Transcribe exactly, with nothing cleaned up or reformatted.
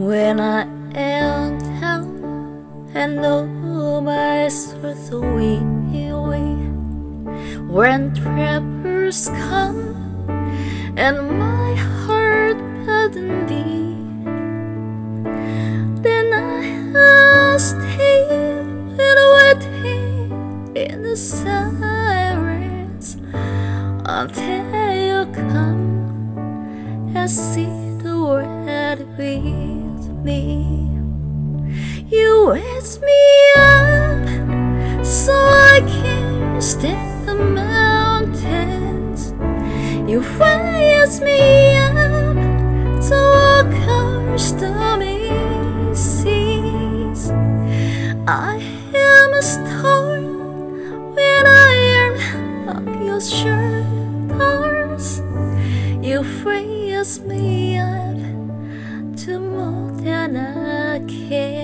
When I am down and know my soul's weary, when troubles come and my heart burden be, then I'll stay and waiting in the silence until you come and see the world with me. You raise me up so I can stand the mountains. You raise me up to walk on stormy seas. I am a storm when I am on your shoulders. You raise me up to more than I can.